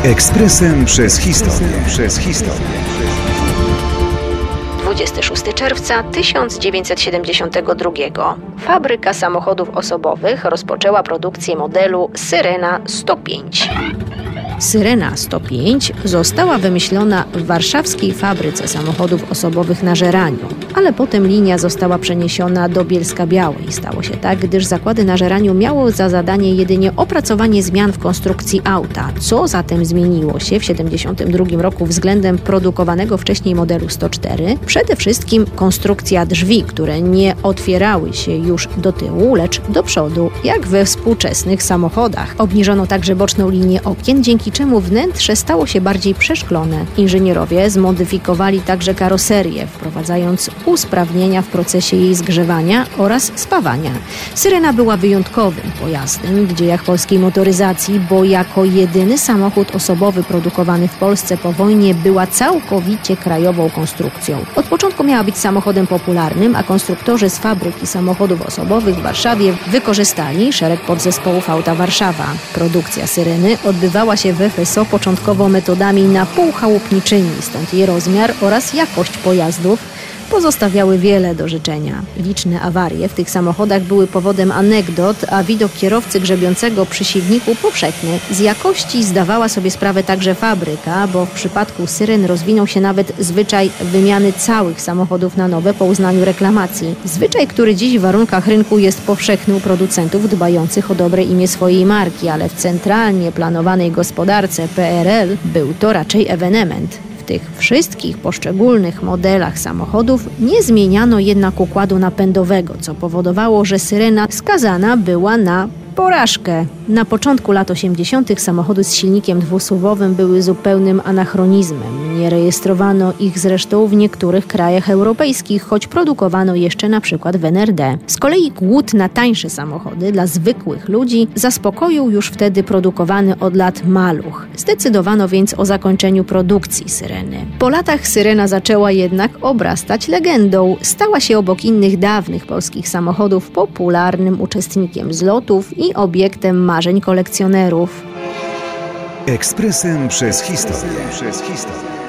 Ekspresem przez historię. 26 czerwca 1972. Fabryka samochodów osobowych rozpoczęła produkcję modelu Syrena 105. Syrena 105 została wymyślona w warszawskiej fabryce samochodów osobowych na Żeraniu, ale potem linia została przeniesiona do Bielska-Białej. Stało się tak, gdyż zakłady na Żeraniu miały za zadanie jedynie opracowanie zmian w konstrukcji auta. Co zatem zmieniło się w 1972 roku względem produkowanego wcześniej modelu 104? Przede wszystkim konstrukcja drzwi, które nie otwierały się już do tyłu, lecz do przodu, jak we współczesnych samochodach. Obniżono także boczną linię okien, dzięki czemu wnętrze stało się bardziej przeszklone. Inżynierowie zmodyfikowali także karoserię, wprowadzając usprawnienia w procesie jej zgrzewania oraz spawania. Syrena była wyjątkowym pojazdem w dziejach polskiej motoryzacji, bo jako jedyny samochód osobowy produkowany w Polsce po wojnie była całkowicie krajową konstrukcją. Od początku miała być samochodem popularnym, a konstruktorzy z fabryki samochodów osobowych w Warszawie wykorzystali szereg podzespołów Auta Warszawa. Produkcja Syreny odbywała się w FSO początkowo metodami napółchałupniczymi, stąd jej rozmiar oraz jakość pojazdów pozostawiały wiele do życzenia. Liczne awarie w tych samochodach były powodem anegdot, a widok kierowcy grzebiącego przy silniku powszechny. Z jakości zdawała sobie sprawę także fabryka, bo w przypadku Syren rozwinął się nawet zwyczaj wymiany całych samochodów na nowe po uznaniu reklamacji. Zwyczaj, który dziś w warunkach rynku jest powszechny u producentów dbających o dobre imię swojej marki, ale w centralnie planowanej gospodarce PRL był to raczej ewenement. W tych wszystkich poszczególnych modelach samochodów nie zmieniano jednak układu napędowego, co powodowało, że Syrena skazana była na porażkę. Na początku lat 80. samochody z silnikiem dwusuwowym były zupełnym anachronizmem. Nie rejestrowano ich zresztą w niektórych krajach europejskich, choć produkowano jeszcze na przykład w NRD. Z kolei głód na tańsze samochody dla zwykłych ludzi zaspokoił już wtedy produkowany od lat maluch. Zdecydowano więc o zakończeniu produkcji Syreny. Po latach Syrena zaczęła jednak obrastać legendą. Stała się obok innych dawnych polskich samochodów popularnym uczestnikiem zlotów i obiektem marzeń kolekcjonerów. Ekspresem przez historię.